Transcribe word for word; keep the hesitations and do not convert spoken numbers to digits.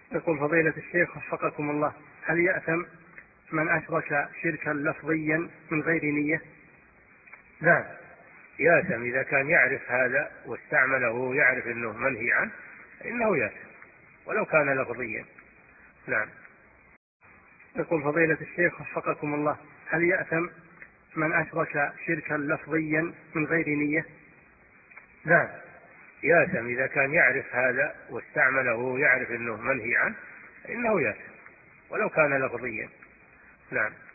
يقول فضيلة الشيخ وفقكم الله، هل يأثم من أشرك شركا لفظيا من غير نية؟ نعم يأثم إذا كان يعرف هذا واستعمله ويعرف أنه منهي عنه إنه يأثم ولو كان لفظيا. نعم. يقول فضيلة الشيخ وفقكم الله، هل يأثم من أشرك شركا لفظيا من غير نية؟ نعم يأثم إذا كان يعرف هذا واستعمله ويعرف أنه منهي عنه إنه يأثم ولو كان لفظيا. نعم.